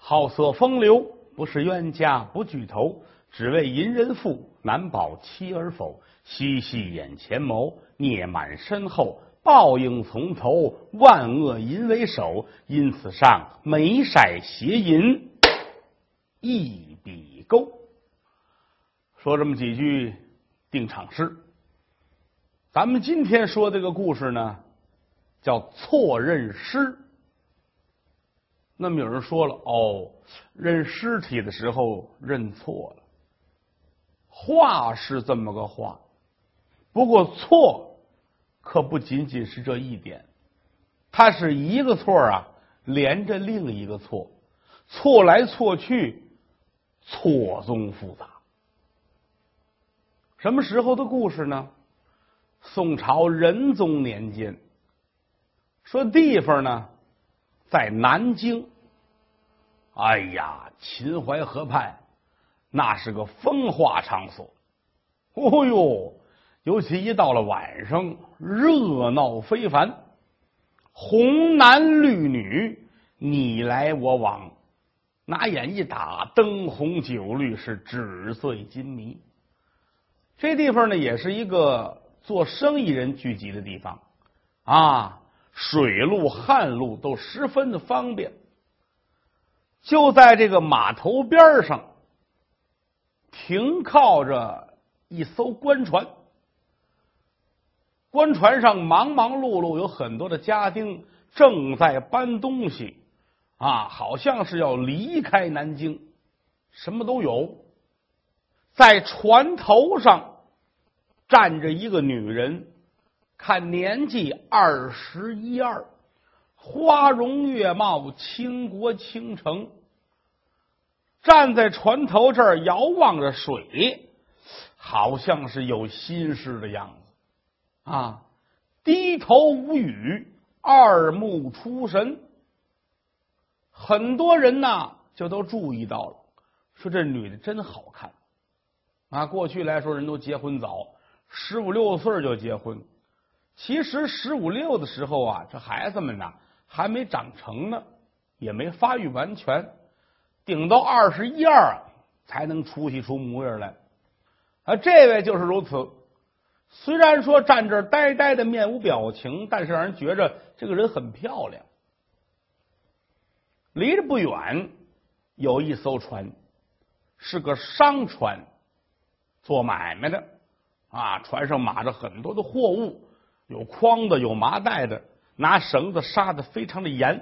好色风流，不是冤家不聚头，只为淫人妇，难保妻儿否。嬉戏眼前谋，孽满身后，报应从头，万恶淫为首。因此上眉晒邪淫一笔勾。说这么几句定场诗。咱们今天说这个故事呢，叫错认尸。那么有人说了，认尸体的时候认错了，话是这么个话，不过错可不仅仅是这一点，它是一个错啊连着另一个错，错来错去，错综复杂。什么时候的故事呢？宋朝仁宗年间，说地方呢在南京。哎呀，秦淮河畔那是个风化场所。哦呦，尤其一到了晚上，热闹非凡，红男绿女你来我往，拿眼一打，灯红酒绿，是纸醉金迷。这地方呢也是一个做生意人聚集的地方啊，水路旱路都十分的方便。就在这个码头边上停靠着一艘官船，官船上忙忙碌碌，有很多的家丁正在搬东西啊，好像是要离开南京，什么都有。在船头上站着一个女人，看年纪21、22，花容月貌，倾国倾城。站在船头这儿遥望着水，好像是有心事的样子啊，低头无语，二目出神。很多人呢就都注意到了，说这女的真好看啊。过去来说人都结婚早，15、16岁就结婚。其实15、16的时候啊，这孩子们呢还没长成呢，也没发育完全，顶到21、22才能出息出模样来。这位就是如此。虽然说站这儿呆呆的面无表情，但是让人觉着这个人很漂亮。离着不远有一艘船，是个商船，做买卖的啊，船上码着很多的货物，有筐的，有麻袋的，拿绳子杀得非常的严。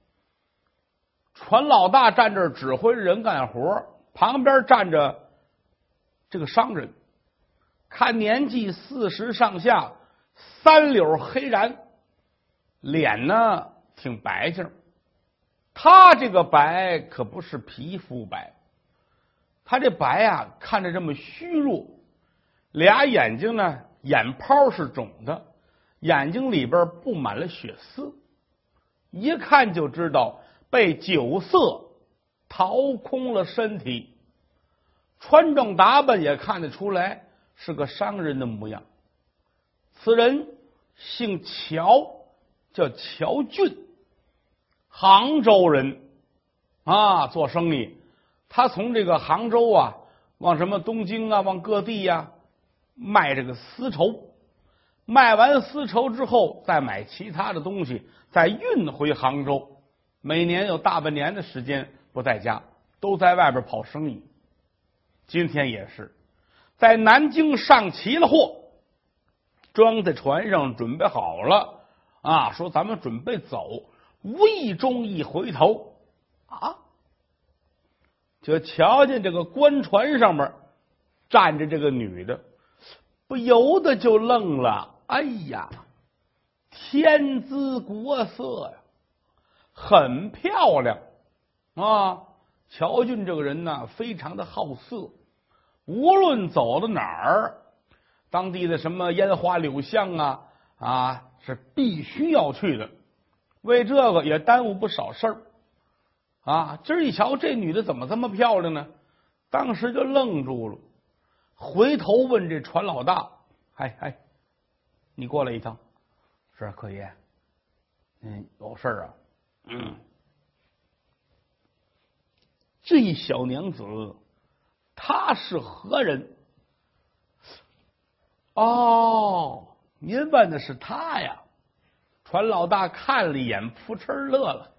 船老大站这儿指挥人干活，旁边站着这个商人，看年纪40上下，三绺黑髯，脸呢挺白净。他这个白可不是皮肤白，他这白啊看着这么虚弱，俩眼睛呢眼泡是肿的，眼睛里边布满了血丝，一看就知道被酒色掏空了身体。穿着打扮也看得出来是个商人的模样。此人姓乔，叫乔俊，杭州人啊，做生意。他从这个杭州啊往什么东京啊，往各地啊卖这个丝绸，卖完丝绸之后再买其他的东西，再运回杭州。每年有大半年的时间不在家，都在外边跑生意。今天也是在南京上齐了货，装在船上准备好了啊，说咱们准备走，无意中一回头啊，就瞧见这个官船上面站着这个女的，不由得就愣了。哎呀，天姿国色呀，很漂亮啊！乔俊这个人呢，非常的好色，无论走到哪儿，当地的什么烟花柳巷啊，是必须要去的。为这个也耽误不少事儿啊！今儿一瞧，这女的怎么这么漂亮呢？当时就愣住了，回头问这船老大：“哎，你过来一趟。”是客爷，有事儿啊？ 这一小娘子，她是何人？哦，您问的是她呀？船老大看了一眼，扑哧乐了。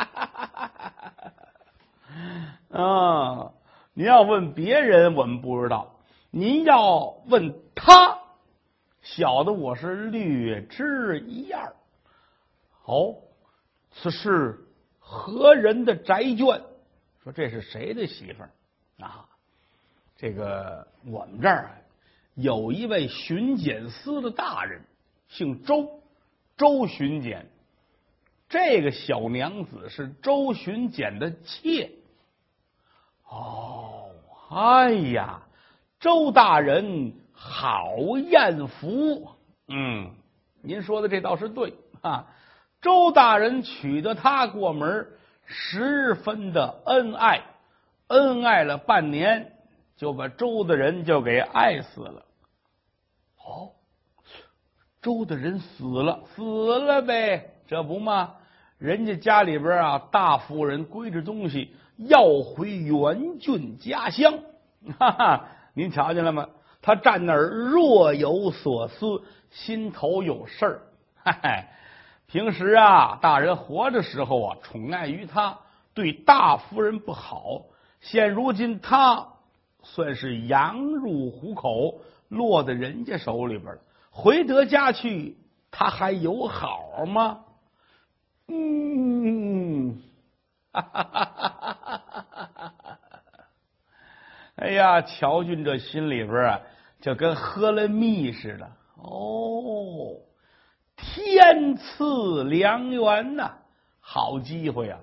啊，您要问别人，我们不知道；您要问他，小的我是略知一二。哦，此是何人的宅眷？说这是谁的媳妇儿啊？这个我们这儿有一位巡检司的大人，姓周，周巡检。这个小娘子是周巡检的妾。哦，哎呀，周大人好艳福。您说的这倒是对啊。周大人娶得她过门，十分的恩爱，恩爱了半年，就把周的人就给爱死了。哦，周的人死了呗，这不嘛？人家家里边啊，大夫人归置东西要回原郡家乡。哈哈，您瞧见了吗？他站那儿若有所思，心头有事儿。哈哈，平时啊，大人活着时候啊，宠爱于他，对大夫人不好。现如今他算是羊入虎口，落在人家手里边了。回得家去，他还有好吗？哎呀，乔俊这心里边啊，就跟喝了蜜似的。哦，天赐良缘呐，好机会呀！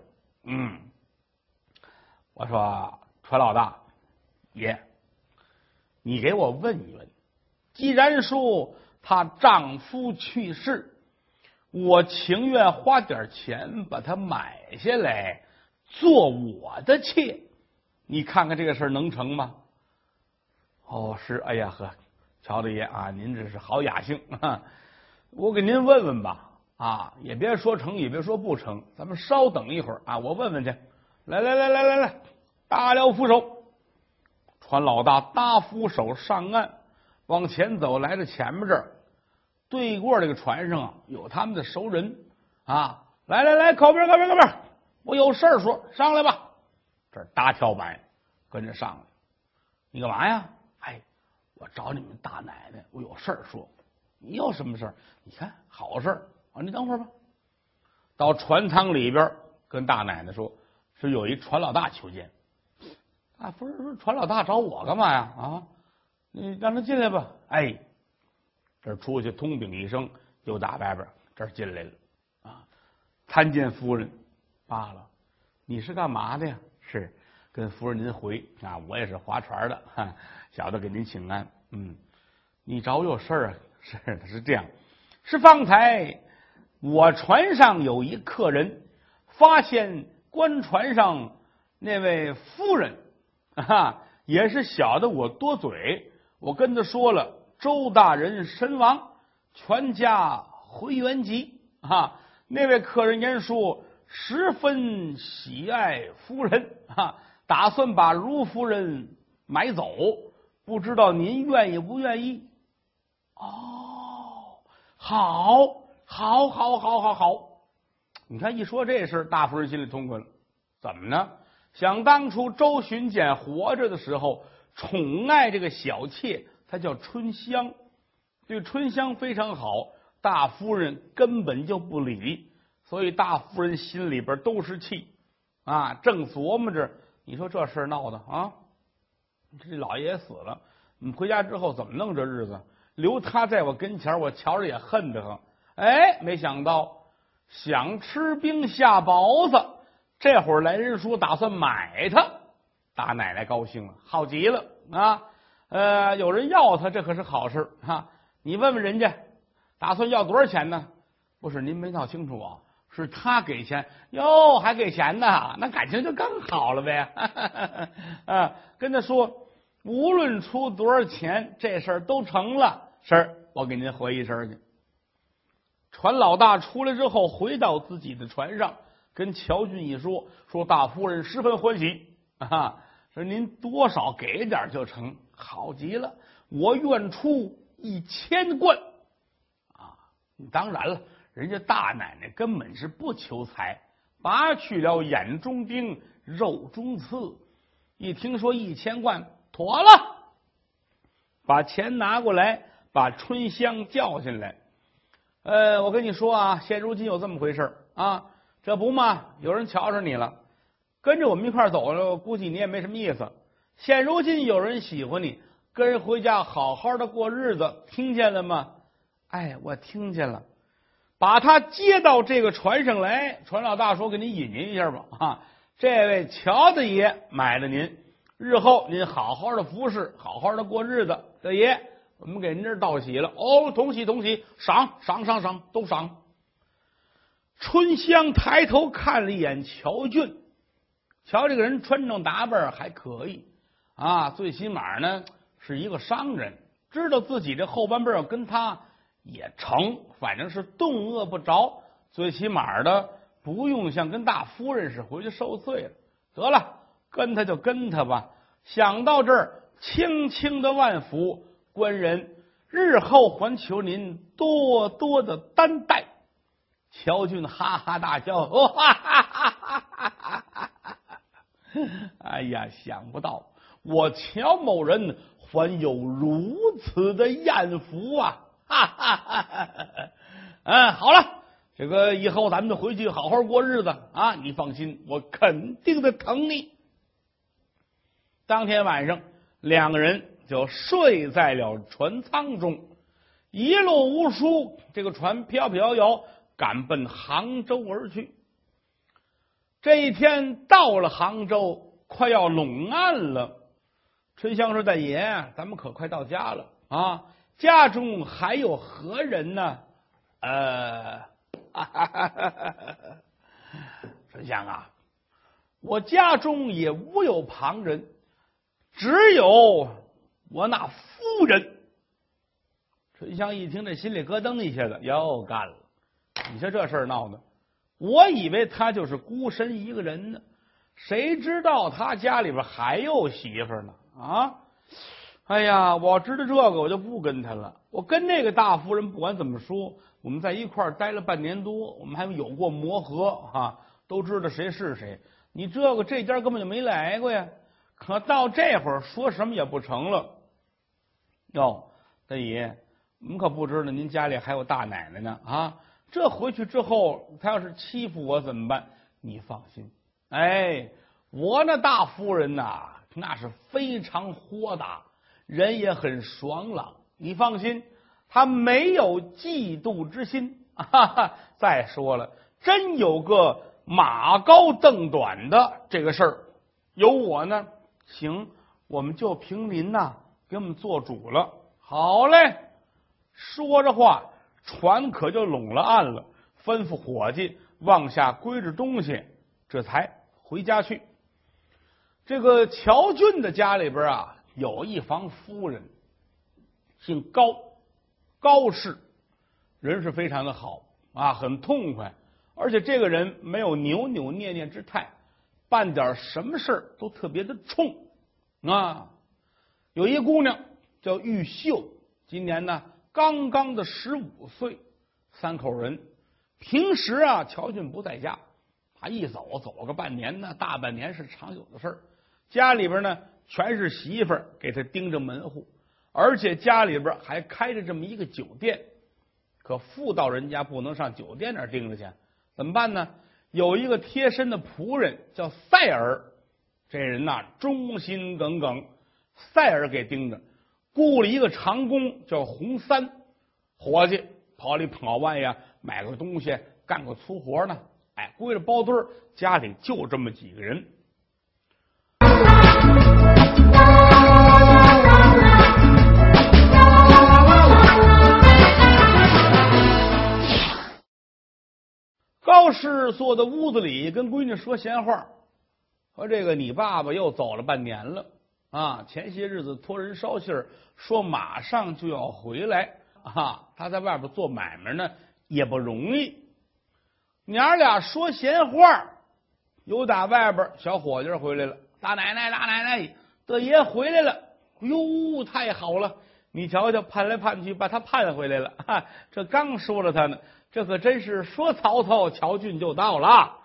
我说船老大爷，你给我问一问，既然说她丈夫去世，我情愿花点钱把她买下来做我的妾，你看看这个事儿能成吗？哦，是，哎呀呵，乔大爷啊，您这是好雅兴啊！我给您问问吧，啊，也别说成，也别说不成，咱们稍等一会儿啊，我问问去。来，搭了扶手。船老大搭扶手上岸，往前走，来到前面这儿，对过这个船上啊，有他们的熟人啊。来，靠边，我有事儿说，上来吧。这儿搭跳板跟着上来。你干嘛呀？哎，我找你们大奶奶，我有事儿说。你有什么事儿？你看好事儿啊，你等会儿吧。到船舱里边跟大奶奶说，是有一船老大求见。啊，不是说船老大找我干嘛呀？啊，你让他进来吧。哎，这出去通禀一声，又打外边这儿进来了啊。参见夫人。罢了，你是干嘛的呀？是跟夫人您回啊，我也是划船的，小的给您请安。你找我有事儿啊？是这样，是方才我船上有一客人发现官船上那位夫人也是小的我多嘴，我跟他说了周大人身亡，全家回原籍那位客人言说十分喜爱夫人打算把卢夫人买走，不知道您愿意不愿意？哦，好，你看一说这事，大夫人心里痛快了。怎么呢？想当初周巡检活着的时候，宠爱这个小妾，她叫春香，对春香非常好，大夫人根本就不理，所以大夫人心里边都是气正琢磨着，你说这事闹的啊，这老爷爷死了，你回家之后怎么弄这日子？留他在我跟前，我瞧着也恨得很。哎，没想到想吃冰下雹子，这会儿来人说打算买他，大奶奶高兴了，好极了有人要他，这可是好事你问问人家，打算要多少钱呢？不是您没闹清楚啊，是他给钱哟，还给钱呢，那感情就更好了呗。跟他说，无论出多少钱，这事儿都成了。是，我给您回一声去。船老大出来之后，回到自己的船上，跟乔俊一说，说大夫人十分欢喜啊，说您多少给点就成，好极了，我愿出1000贯啊！当然了，人家大奶奶根本是不求财，拔去了眼中钉，肉中刺。一听说1000贯，妥了，把钱拿过来，把春香叫进来。我跟你说啊，现如今有这么回事啊，这不嘛，有人瞧着你了，跟着我们一块走了，估计你也没什么意思。现如今有人喜欢你，跟人回家好好的过日子，听见了吗？哎，我听见了。把他接到这个船上来，船老大说：“给您引您一下吧。啊，这位乔大爷买了您，日后您好好的服侍，好好的过日子。大爷，我们给您这儿道喜了。哦，同喜同喜，赏赏赏赏，都赏。”春香抬头看了一眼乔俊，乔这个人穿着打扮还可以啊，最起码呢是一个商人，知道自己这后半辈要跟他也成，反正是冻饿不着，最起码的不用像跟大夫人似回去受罪了。得了，跟他就跟他吧。想到这儿，轻轻的万福，官人日后还求您多多的担待。乔俊哈哈大笑，哈哈哈哈哈！哎呀，想不到我乔某人还有如此的艳福啊！哈哈哈哈！好了，这个以后咱们回去好好过日子啊！你放心，我肯定的疼你。当天晚上，两个人就睡在了船舱中，一路无书，这个船飘飘摇摇赶奔杭州而去。这一天到了杭州，快要拢岸了。春香说：“大爷，咱们可快到家了啊！家中还有何人呢？”春香啊，我家中也无有旁人，只有我那夫人。春香一听，这心里咯噔一下子，又干了。你说这事儿闹的，我以为他就是孤身一个人呢，谁知道他家里边还有媳妇呢啊！哎呀，我知道这个，我就不跟他了。我跟那个大夫人不管怎么说，我们在一块儿待了半年多，我们还有过磨合啊，都知道谁是谁。你这家根本就没来过呀，可到这会儿说什么也不成了。哟，大爷，我们可不知道您家里还有大奶奶呢啊！这回去之后，他要是欺负我怎么办？你放心，哎，我那大夫人呐，那是非常豁达，人也很爽朗。你放心，他没有嫉妒之心。哈哈，再说了，真有个马高凳短的这个事儿，有我呢，行，我们就凭您呐，给我们做主了。好嘞，说着话，船可就拢了岸了，吩咐伙计往下归置东西，这才回家去。这个乔俊的家里边啊，有一房夫人，姓高，高氏，人是非常的好啊，很痛快，而且这个人没有扭扭捏捏之态，办点什么事都特别的冲啊。有一姑娘叫玉秀，今年呢刚刚的15岁，三口人。平时啊，乔俊不在家，他一走个半年呢，大半年是常有的事儿。家里边呢全是媳妇儿给他盯着门户，而且家里边还开着这么一个酒店。可妇道人家不能上酒店那儿盯着去，怎么办呢？有一个贴身的仆人叫赛尔，这人呐忠心耿耿，赛尔给盯着。雇了一个长工叫洪三，伙计跑里跑外呀，买个东西，干个粗活呢。哎，归了包堆儿，家里就这么几个人。高氏坐在屋子里跟闺女说闲话，说这个你爸爸又走了半年了啊，前些日子托人捎信说马上就要回来啊，他在外边做买卖呢也不容易。娘俩说闲话，有打外边小伙计回来了大奶奶，德爷回来了！哟，太好了！你瞧瞧，盼来盼去，把他盼回来了。这刚说了他呢，这可真是说曹操，乔俊就到了。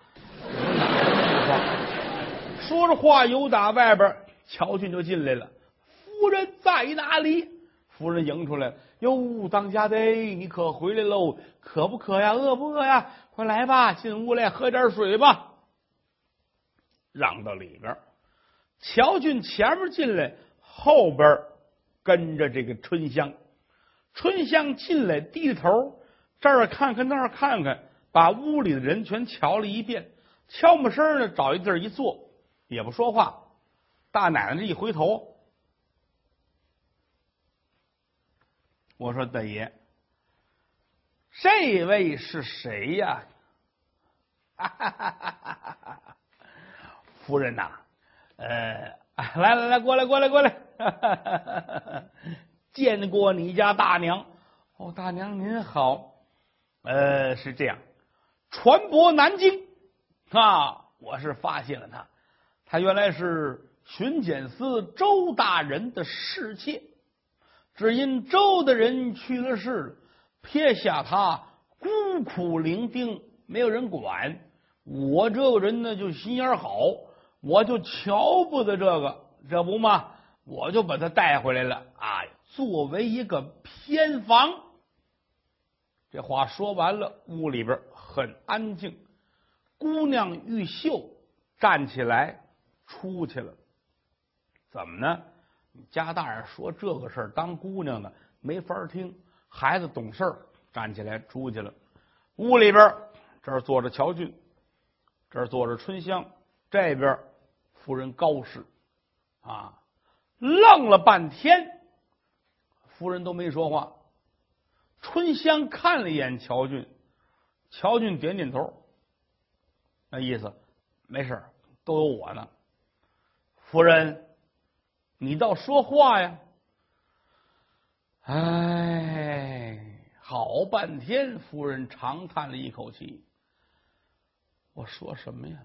说着话，由打外边，乔俊就进来了。夫人在哪里？夫人迎出来了。哟，当家的，你可回来喽？渴不渴呀？饿不饿呀？快来吧，进屋来喝点水吧。让到里边，乔俊前面进来，后边跟着这个春香。春香进来，低着头，这儿看看那儿看看，把屋里的人全瞧了一遍，悄没声的找一地儿一坐，也不说话。大奶奶这一回头，我说大爷，这位是谁呀？夫人呐，来，过来，见过你家大娘。哦，大娘您好。是这样，传播南京啊，我是发现了他原来是巡检司周大人的侍妾，只因周的人去了世，撇下他孤苦伶仃，没有人管。我这个人呢，就心眼好，我就瞧不得这不嘛，我就把他带回来了啊，作为一个偏房。这话说完了，屋里边很安静。姑娘玉秀站起来出去了。怎么呢？家大人说这个事儿，当姑娘的没法听，孩子懂事儿，站起来出去了。屋里边这儿坐着乔俊，这儿坐着春香，这边夫人高氏啊，愣了半天，夫人都没说话。春香看了一眼乔俊，乔俊点点头，那意思没事，都有我呢。夫人，你倒说话呀！哎，好半天，夫人长叹了一口气。我说什么呀？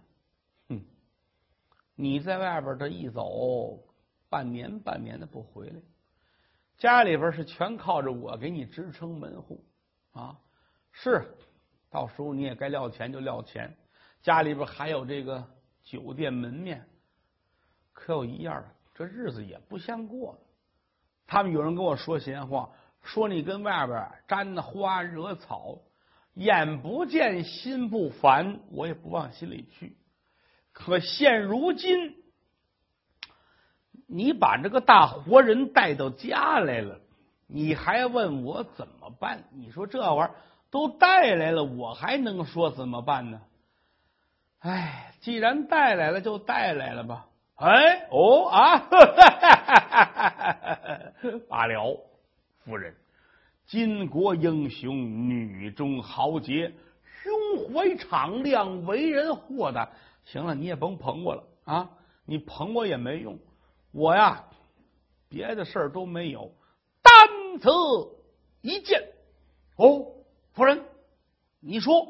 你在外边这一走，半年的不回来，家里边是全靠着我给你支撑门户啊。是，到时候你也该撂钱就撂钱，家里边还有这个酒店门面。可有一样，这日子也不像过了。他们有人跟我说闲话，说你跟外边沾花惹草，眼不见心不烦，我也不往心里去。可现如今，你把这个大活人带到家来了，你还问我怎么办？你说这玩意儿都带来了，我还能说怎么办呢？哎，既然带来了，就带来了吧。哎，哦啊，罢了，夫人，巾帼英雄，女中豪杰，胸怀敞亮，为人豁达。行了，你也甭捧我了啊！你捧我也没用，我呀，别的事儿都没有，单此一件。哦，夫人，你说，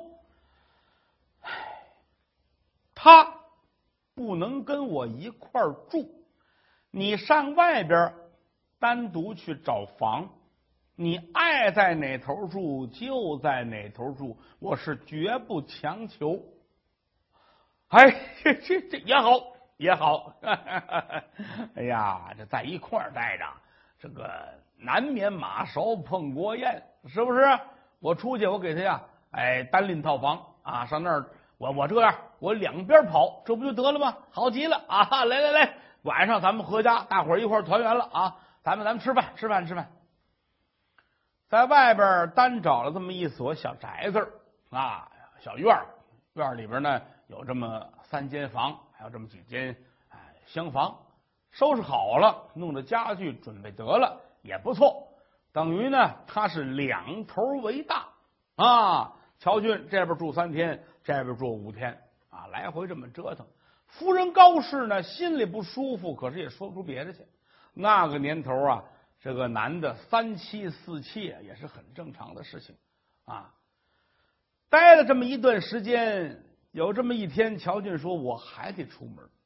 他不能跟我一块儿住，你上外边单独去找房，你爱在哪头住就在哪头住，我是绝不强求。哎，这也好，哎呀，这在一块儿待着，这个难免马勺碰锅沿，是不是？我出去，我给他呀，单拎套房啊，上那儿，我这样，我两边跑，这不就得了吗？好极了啊！来，晚上咱们回家，大伙儿一块儿团圆了啊！咱们吃饭。在外边单找了这么一所小宅子啊，小院里边呢有这么3间房，还有这么几间厢房，收拾好了，弄着家具准备得了，也不错。等于呢，他是两头为大啊。乔俊这边住3天，这边住5天啊，来回这么折腾。夫人高氏呢，心里不舒服，可是也说不出别的去。那个年头啊，这个男的3妻4妾也是很正常的事情啊。待了这么一段时间，有这么一天，乔俊说：“我还得出门。”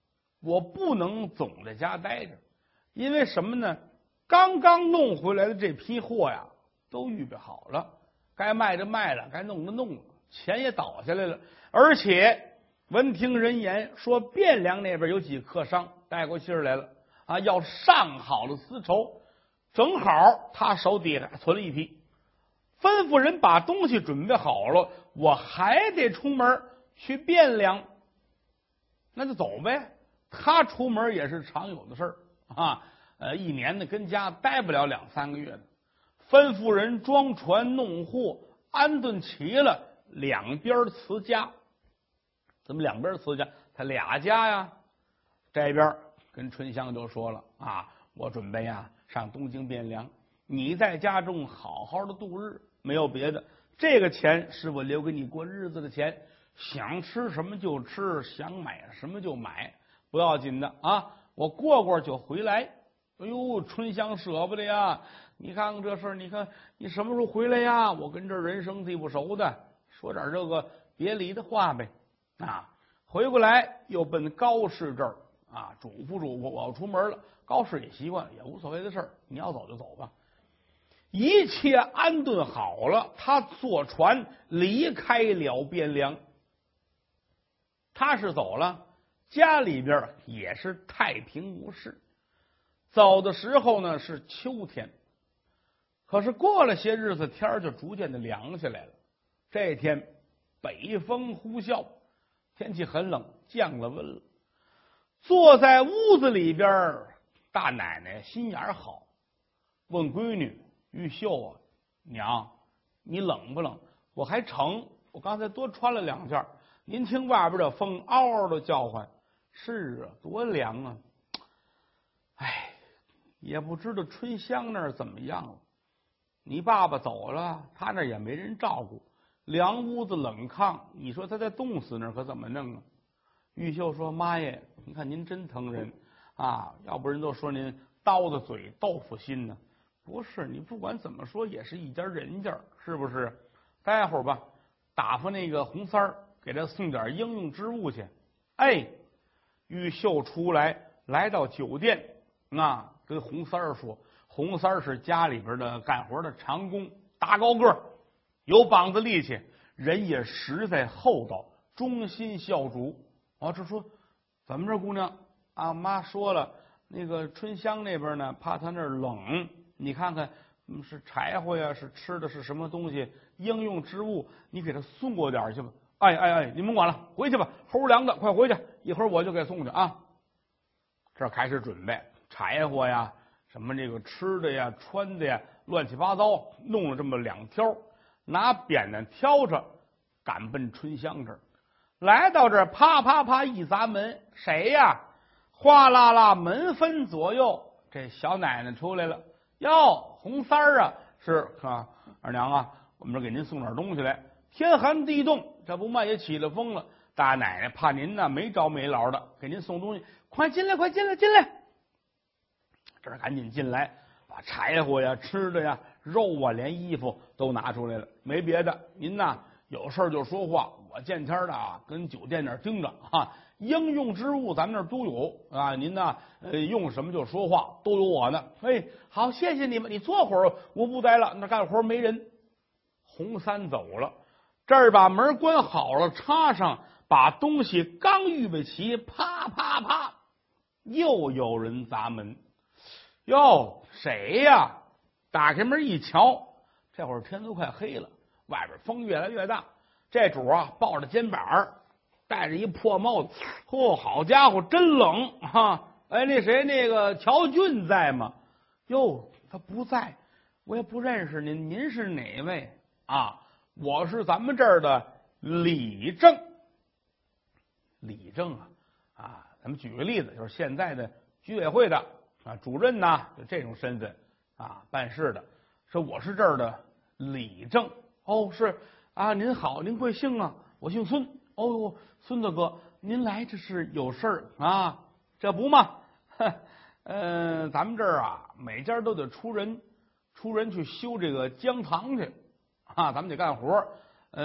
我不能总在家待着，因为什么呢？刚刚弄回来的这批货呀，都预备好了，该卖的卖了，该弄的弄了，钱也倒下来了。而且闻听人言说，汴梁那边有几客商带过信来了啊，要上好的丝绸，正好他手底下存了一批，吩咐人把东西准备好了，我还得出门去汴梁，那就走呗。他出门也是常有的事儿啊，一年呢跟家待不了2、3个月的，吩咐人装船弄货，安顿齐了，两边辞家。怎么两边辞家？他俩家呀。这边跟春香就说了啊，我准备呀上东京汴梁，你在家中好好的度日，没有别的，这个钱是我留给你过日子的钱，想吃什么就吃，想买什么就买，不要紧的啊，我过过就回来。哎呦，春香舍不得呀！你看看这事儿，你看你什么时候回来呀？我跟这人生地不熟的，说点这个别离的话呗。啊，回过来又奔高氏这儿啊，嘱咐我要出门了。高氏也习惯，也无所谓的事儿，你要走就走吧。一切安顿好了，他坐船离开了汴梁。他是走了，家里边也是太平无事。走的时候呢是秋天，可是过了些日子，天儿就逐渐的凉下来了。这天北风呼啸，天气很冷，降了温了。坐在屋子里边，大奶奶心眼好，问闺女玉秀啊，娘，你冷不冷？我还成，我刚才多穿了2件。您听外边的风嗷嗷的叫唤，是啊，多凉啊！哎，也不知道春香那儿怎么样了。你爸爸走了，他那也没人照顾，凉屋子冷炕，你说他再冻死那儿可怎么弄啊？玉秀说：“妈耶，你看您真疼人啊！要不人都说您刀子嘴豆腐心呢。不是，你不管怎么说也是一家人家，是不是？待会儿吧，打发那个红三儿给他送点应用之物去。”哎，玉秀出来，来到酒店，跟红三儿说，红三儿是家里边的干活的长工，大高个儿，有膀子力气，人也实在厚道，忠心孝主。这说怎么着，姑娘啊？妈说了，那个春香那边呢，怕他那儿冷，你看看是柴火呀，是吃的是什么东西，应用之物，你给他送过点去吧。哎，你甭管了，回去吧，齁凉的，快回去，一会儿我就给送去啊。这开始准备柴火呀，什么这个吃的呀、穿的呀，乱七八糟，弄了这么2挑，拿扁担挑着，赶奔春香这儿。来到这儿，啪啪啪一砸门，谁呀？哗啦啦，门分左右，这小奶奶出来了。哟，红三儿啊，是啊，二娘啊，我们这给您送点东西来。天寒地冻，这不嘛也起了风了。大奶奶怕您呢没着没落的，给您送东西，快进来，快进来，进来！这儿赶紧进来，把柴火呀、吃的呀、肉啊，连衣服都拿出来了。没别的，您呐有事儿就说话，我见天的啊，跟酒店那儿盯着啊。应用之物咱们那儿都有啊，您呢用什么就说话，都有我呢。哎，好，谢谢你们，你坐会儿，我不待了，那干活没人。红三走了，这儿把门关好了，插上，把东西刚预备齐，啪啪啪，又有人砸门。哟，谁呀？打开门一瞧，这会儿天都快黑了，外边风越来越大。这主啊抱着肩膀，戴着一破帽子，好家伙，真冷哈！哎，那谁，那个乔俊在吗？哟，他不在，我也不认识您，您是哪位啊？我是咱们这儿的李正。李正啊，咱们举个例子，就是现在的居委会的主任呐，就这种身份啊，办事的。说我是这儿的李正。哦，是啊，您好，您贵姓啊？我姓孙。哦，孙子哥，您来这是有事儿啊？这不嘛，咱们这儿啊，每家都得出人去修这个姜堂去啊，咱们得干活，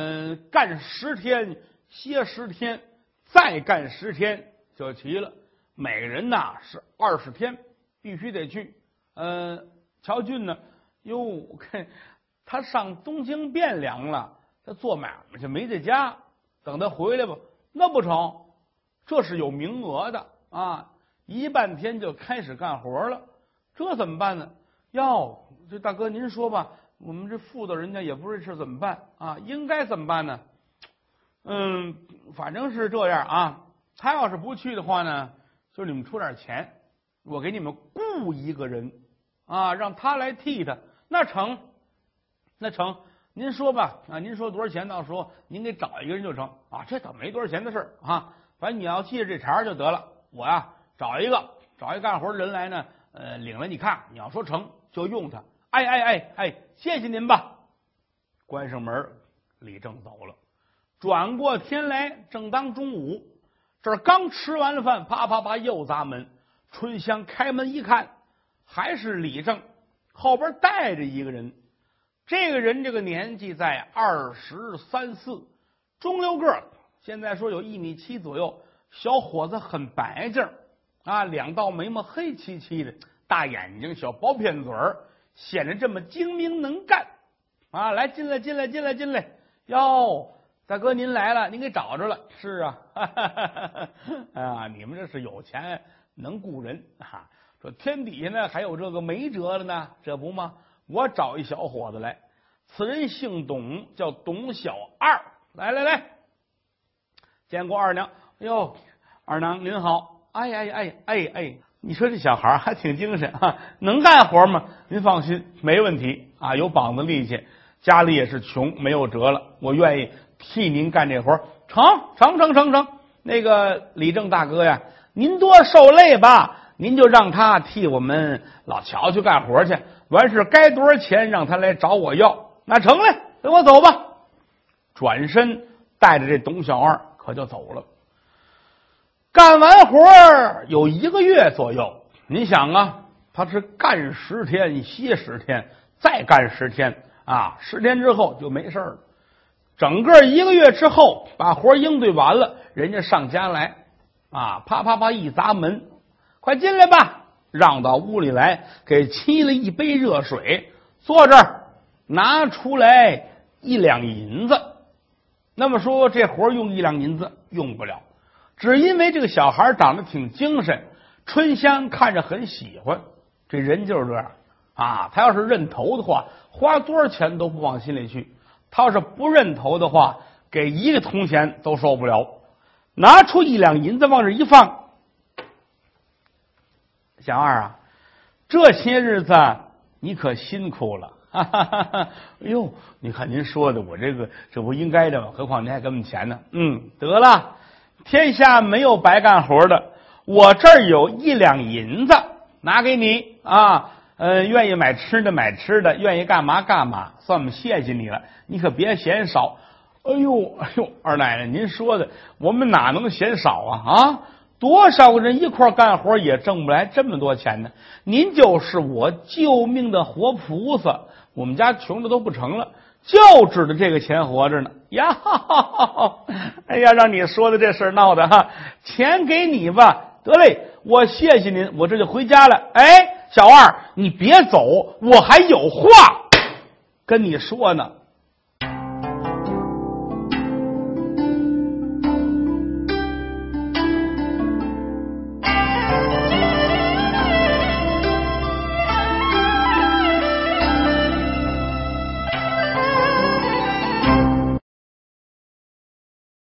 干10天，歇10天，再干10天就齐了。 每个人呐是20天，必须得去。乔俊呢，他上东京汴梁了，他做买卖去没在家，等他回来吧，那不成，这是有名额的啊！一半天就开始干活了，这怎么办呢？这大哥您说吧，我们这妇道人家也不是怎么办啊？应该怎么办呢？反正是这样啊。他要是不去的话呢，就你们出点钱，我给你们雇一个人啊，让他来替他。那成，您说吧啊，您说多少钱？到时候您给找一个人就成啊，这倒没多少钱的事啊。反正你要记着这茬就得了。我呀找一个干活的人来呢，领来你看，你要说成就用他。谢谢您吧。关上门，李正走了。转过天来，正当中午，这刚吃完了饭，啪啪啪又砸门。春香开门一看，还是李正，后边带着一个人。这个人这个年纪在23、24，中溜个，现在说有1.7米左右，小伙子很白净啊，2道眉毛黑漆漆的，大眼睛，小薄片嘴儿，显得这么精明能干啊！来，进来！哟，大哥您来了，您给找着了。是啊，啊，你们这是有钱能雇人啊！说天底下呢还有这个没辙的呢，这不吗？我找一小伙子来，此人姓董，叫董小二。来，见过二娘。哟，二娘您好。你说这小孩还挺精神啊，能干活吗？您放心，没问题啊，有膀子力气，家里也是穷，没有辙了，我愿意替您干这活。成。那个李正大哥呀，您多受累吧，您就让他替我们老乔去干活去，完事该多少钱让他来找我要。那成嘞，跟我走吧。转身带着这董小二可就走了。干完活有1个月左右，你想啊，他是干10天歇10天，再干10天啊，10天之后就没事了。整个1个月之后，把活应对完了，人家上家来啊，啪啪啪一砸门，快进来吧，让到屋里来，给沏了一杯热水，坐这儿，拿出来1两银子。那么说这活用1两银子用不了，只因为这个小孩长得挺精神，春香看着很喜欢。这人就是这样啊，他要是认头的话，花多少钱都不往心里去，他要是不认头的话，给1个铜钱都受不了。拿出1两银子往这一放，小二啊，这些日子你可辛苦了。哎呦，你看您说的，我这不应该的吗？何况您还给我们钱呢。得了，天下没有白干活的，我这儿有1两银子，拿给你啊。愿意买吃的买吃的，愿意干嘛干嘛，算我们谢谢你了，你可别嫌少。哎呦，二奶奶，您说的我们哪能嫌少啊？多少个人一块干活也挣不来这么多钱呢？您就是我救命的活菩萨，我们家穷的都不成了，就指着这个钱活着呢呀！哎呀，让你说的这事闹的哈，钱给你吧，得嘞，我谢谢您，我这就回家了。哎，小二，你别走，我还有话跟你说呢。